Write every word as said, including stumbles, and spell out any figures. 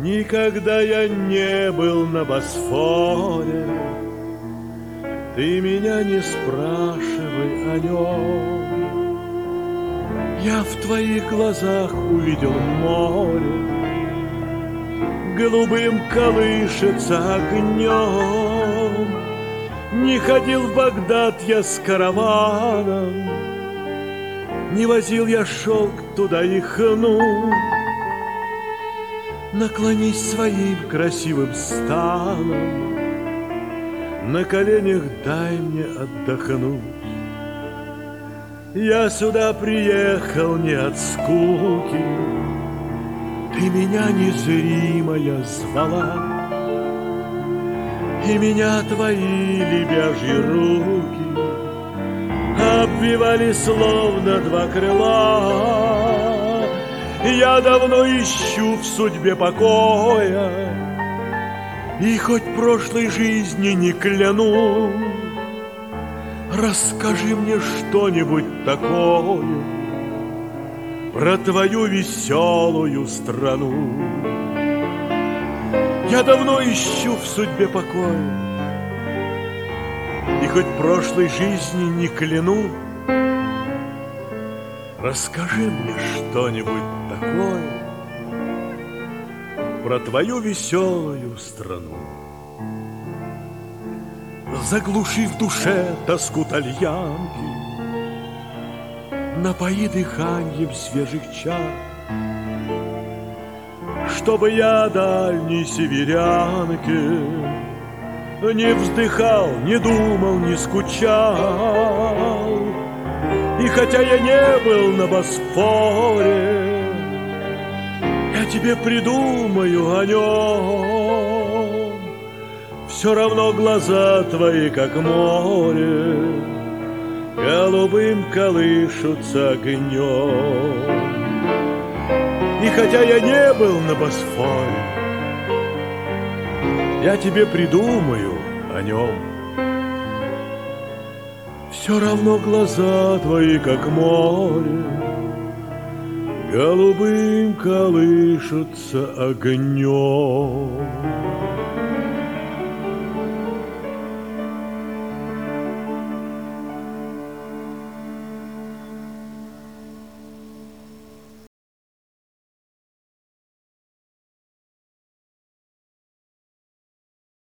Никогда я не был на Босфоре, ты меня не спрашивай о нем. Я в твоих глазах увидел море, голубым колышется огнем. Не ходил в Багдад я с караваном, не возил я шелк туда и хну. Наклонись своим красивым станом, на коленях дай мне отдохнуть. Я сюда приехал не от скуки, ты меня незримая звала, и меня твои лебяжьи руки обвивали словно два крыла. Я давно ищу в судьбе покоя, и хоть прошлой жизни не кляну, расскажи мне что-нибудь такое про твою веселую страну. Я давно ищу в судьбе покоя, и хоть прошлой жизни не кляну, расскажи мне что-нибудь такое про твою веселую страну. Заглуши в душе тоску тальянки, напои дыханием свежих чар, чтобы я дальней северянке не вздыхал, не думал, не скучал. И хотя я не был на Босфоре, я тебе придумаю о нем. Все равно глаза твои, как море, голубым колышутся огнем. И хотя я не был на Босфоре, я тебе придумаю о нем. Все равно глаза твои, как море, голубым колышутся огнем.